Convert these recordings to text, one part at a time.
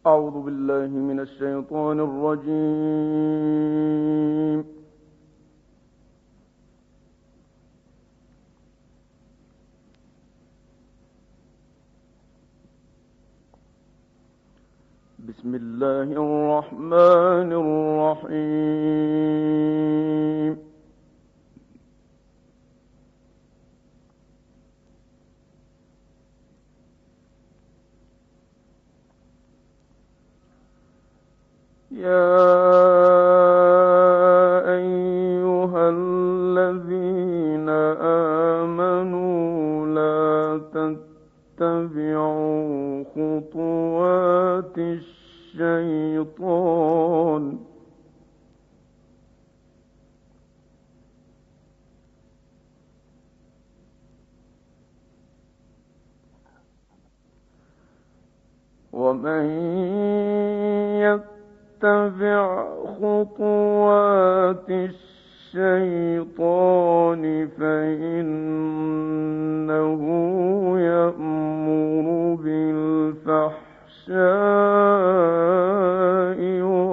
أعوذ بالله من الشيطان الرجيم. بسم الله الرحمن الرحيم. يا أيها الذين آمنوا لا تتبعوا خطوات الشيطان ومن يتبع خطوات الشيطان فإنه يأمر بالفحشاء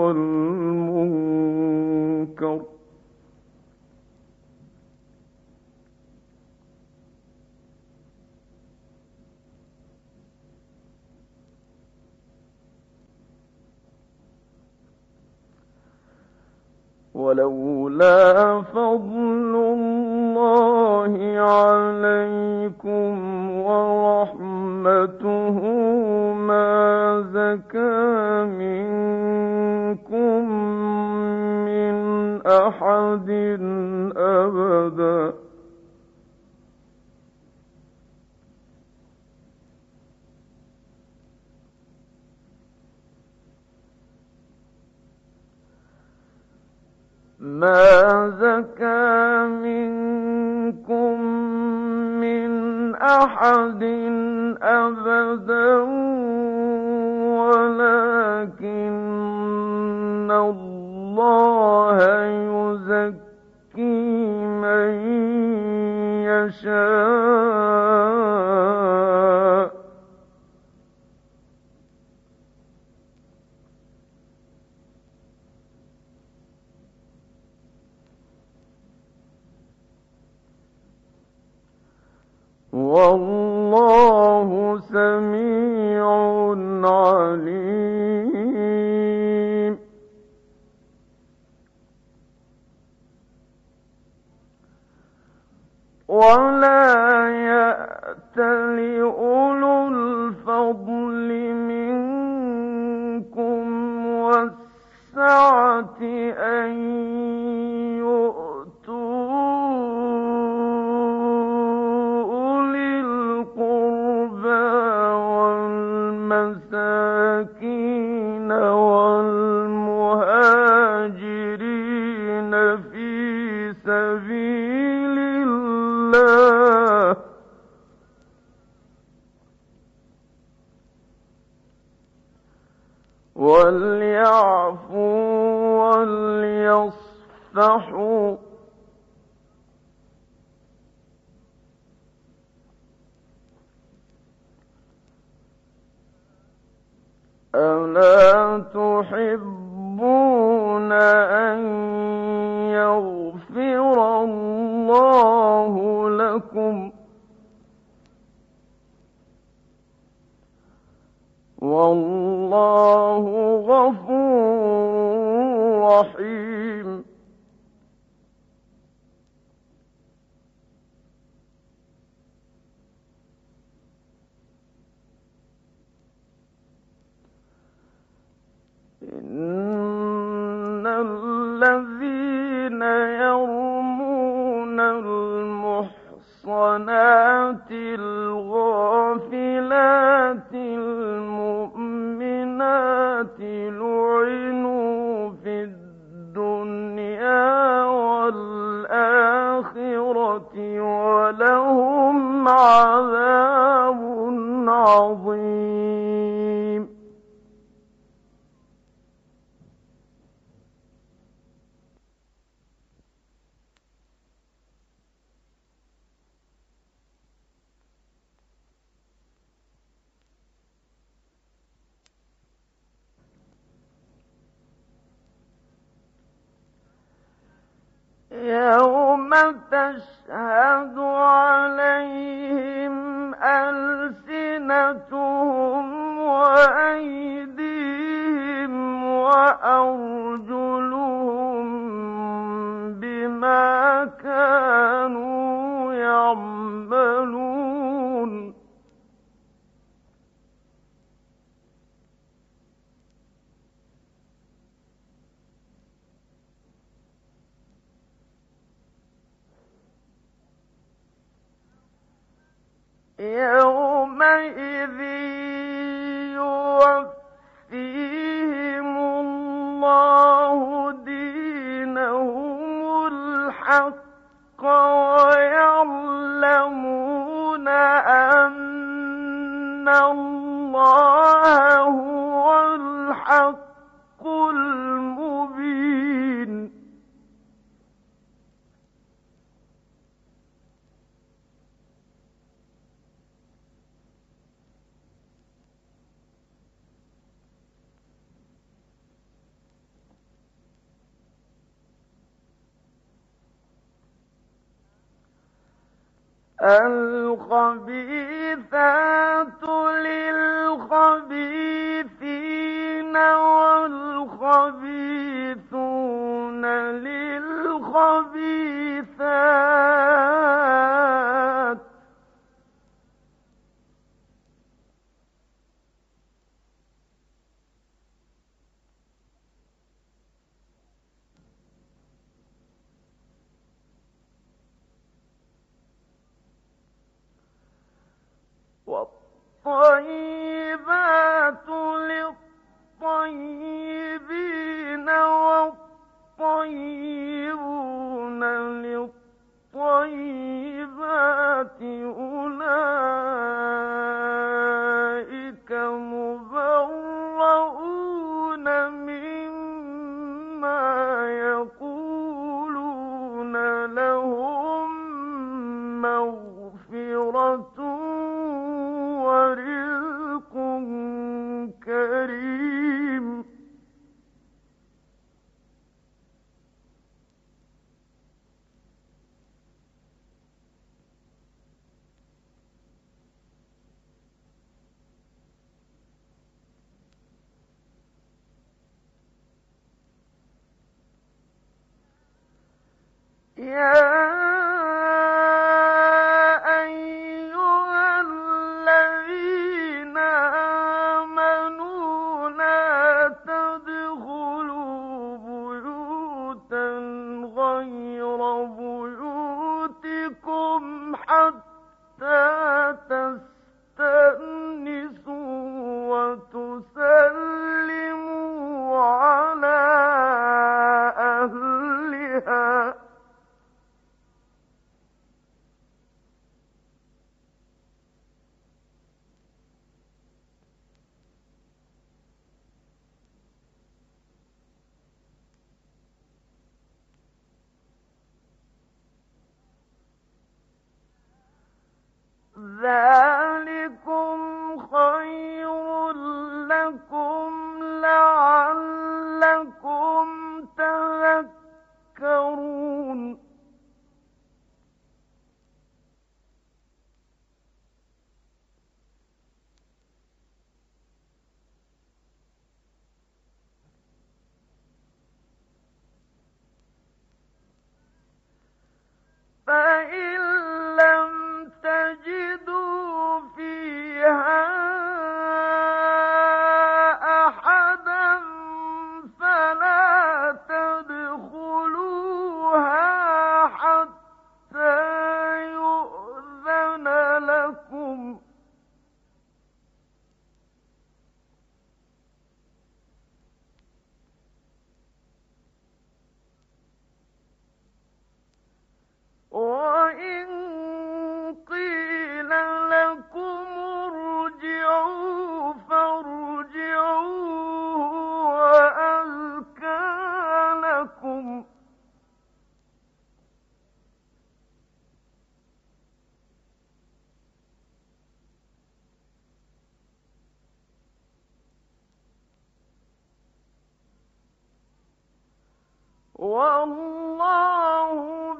والمنكر ولولا فضل الله عليكم ورحمته ما زكى منكم من أحد أبدا ما زكى منكم من أحد أبدا ولكن الله يزكي من يشاء والله سميع عليم. ولا يأتل أولو الفضل منكم والسعة أن المساكين والمهاجرين في سبيل الله وليعفوا وليصفحوا ألا تحبون أن يغفر الله لكم والله غفور رحيم. إن الذين يرمون المحصنات الغافلات المؤمنات لعنوا في يوم تشهد عليهم ألسنتهم وأيديهم وأرجلهم بما كانوا يعملون يومئذ يوفيهم الله دينهم الحق ويعلمون أن الله هو الحق المبين الخبيثات للخبيثين والخبيثون للخبيثات والطيبات للطيبين والطيبون للطيبات أولئك مبرؤون مما يقولون لهم مغفرة ورزق كريم يا أيها الذين آمنوا لا تدخلوا بيوتا غير بيوتكم حتى تستأنسوا وتسلموا على أهلها ذلكم خير لكم لعلكم تذكرون فإن لم تجدوا فيها أحدا فلا تدخلوها حتى يؤذن لكم وإن قيل لكم ارجعوا فارجعوا وأزكى لكم والله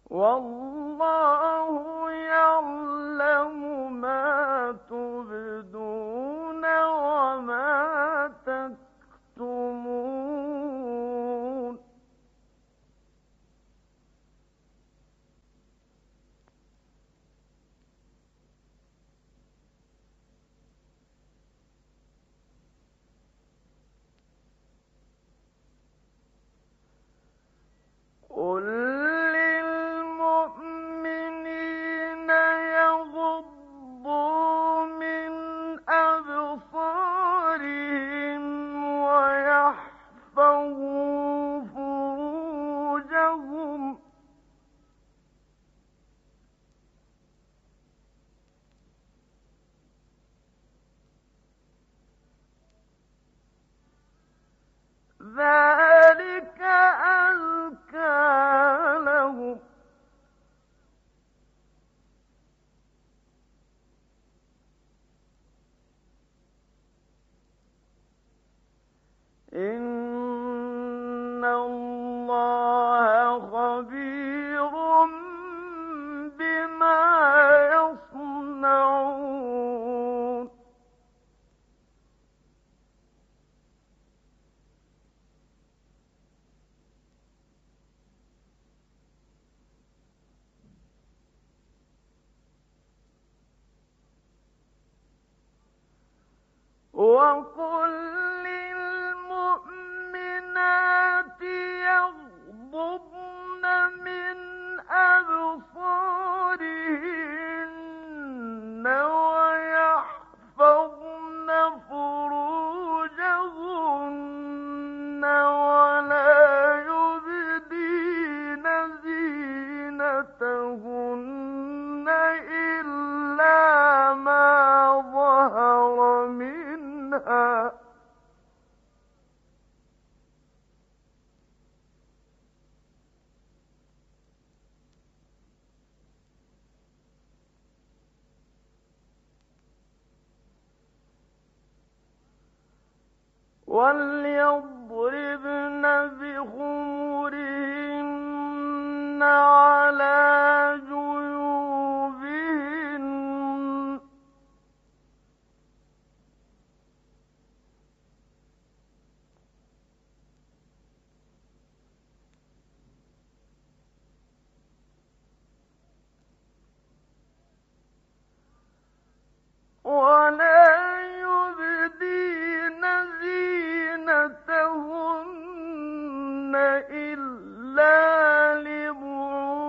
والله يعلم ما تبدون وما تكتمون. قل للمؤمنين يغضوا من أبصارهم ويحفظوا فروجهم ذلك أزكى لهم إن الله خبير بما يصنعون. وقل للمؤمنات يغضضن من أبصارهن ويحفظن فروجهن ولا يبدين زينتهن إلا ما ظهر منها وليضربن بخمرهن على جيوبهن ولا يبدين زينتهن إلا لبعولتهن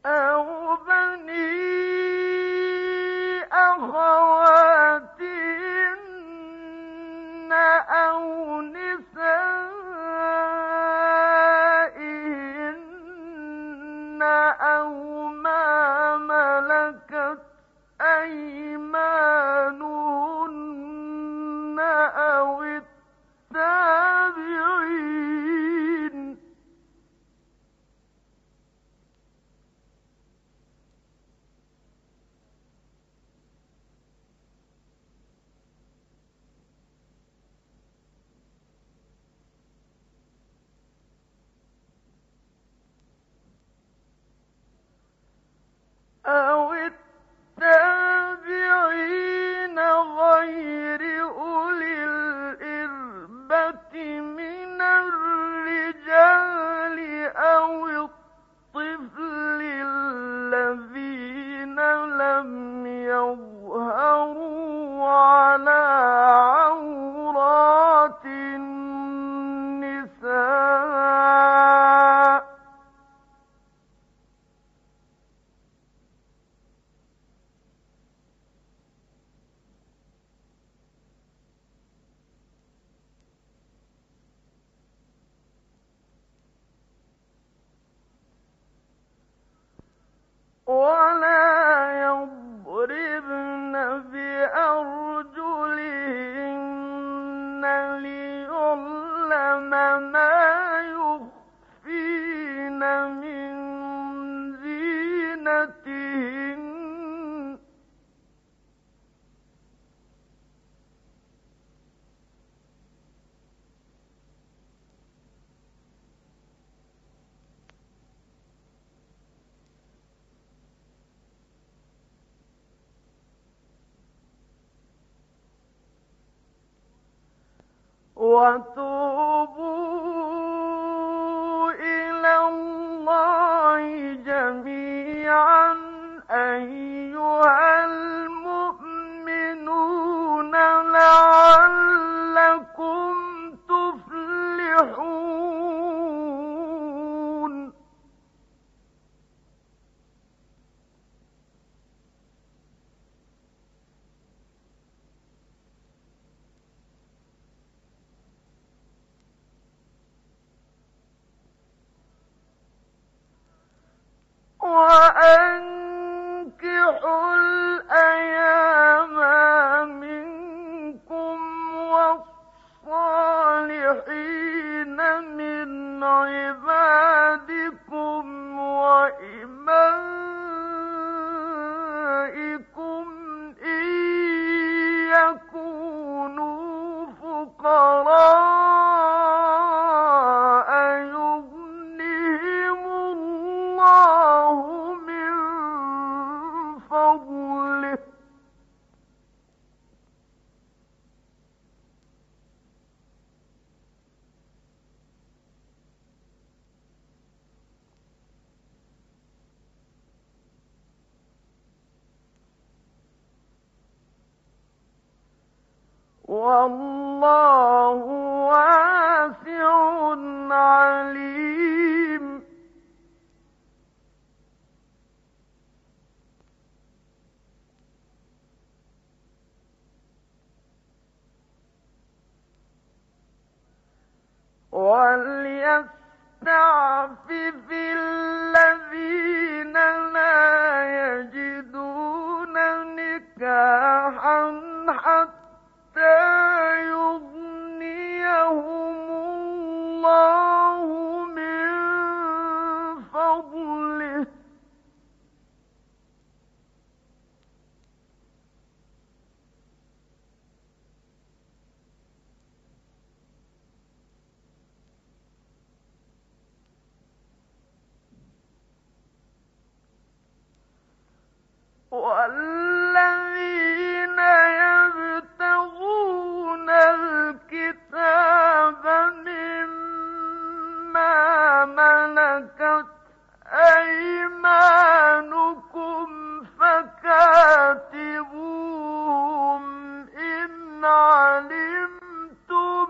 أو بني أخواتهن أو نسائهن أو ما ملكت أيمانهن أو التابعين أو التابعين غير أولي الإربة من الرجال أو الطفل الذين لم يظهروا على عورات النساء ولا يضربن بأرجلهن ليعلم ما يخفين من زينتهن وتوبوا إلى الله جميعا أيها المؤمنون لعلكم تفلحون وأنكحوا الأيام منكم والصالحين من عبادكم وإمائكم إن يكونوا فقراء يغنهم الله من فضله والله واسع عليم وليستعفف الذين لا يجدون نكاحا حتى يغنيهم الله من فضله والذين يبتغون الكتاب مما ملكت أيمانكم فكاتبوهم إن علمتم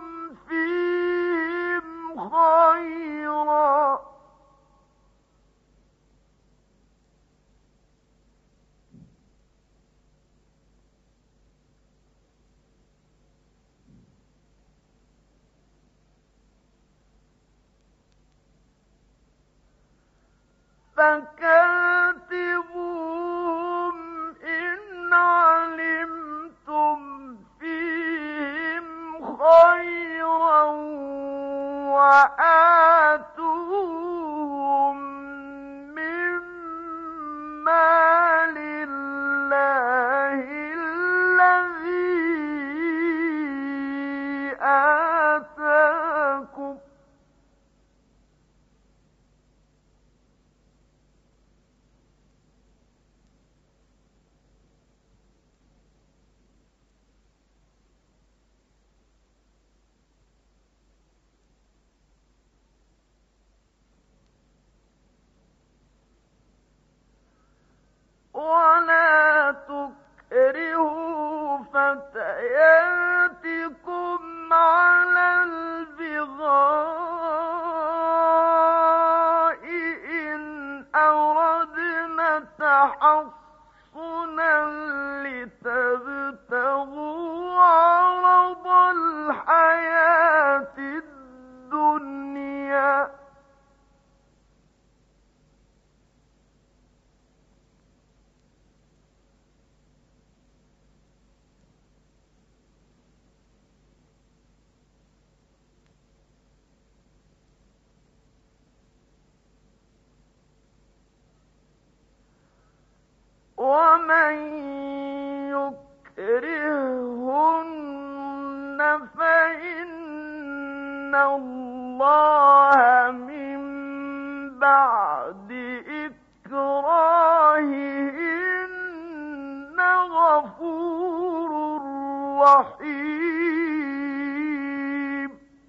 فيهم خيرا فكاتبوهم إن علمتم فيهم خيرا وآتوهم من مال الله الذي آتاكم ولا تكرهوا فتياتكم على البغاء إن أردنا تحصنا لتبتغوا عرض الحياة الدنيا ومن يكرهن فإن الله من بعد إكراههن غفور رحيم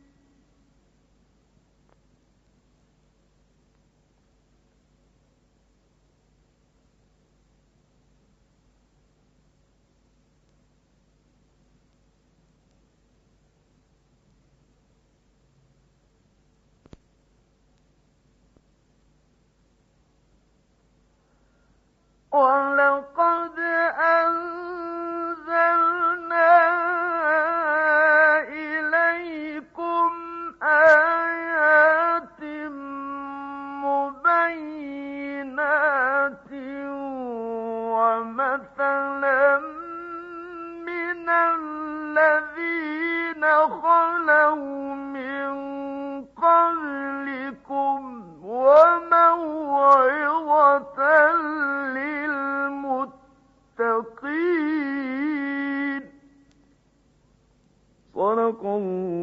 ولقد أنزلنا إليكم آيات مبينات ومثلا من الذين خلوا من قبلكم وموعظة للمتقين صدق الله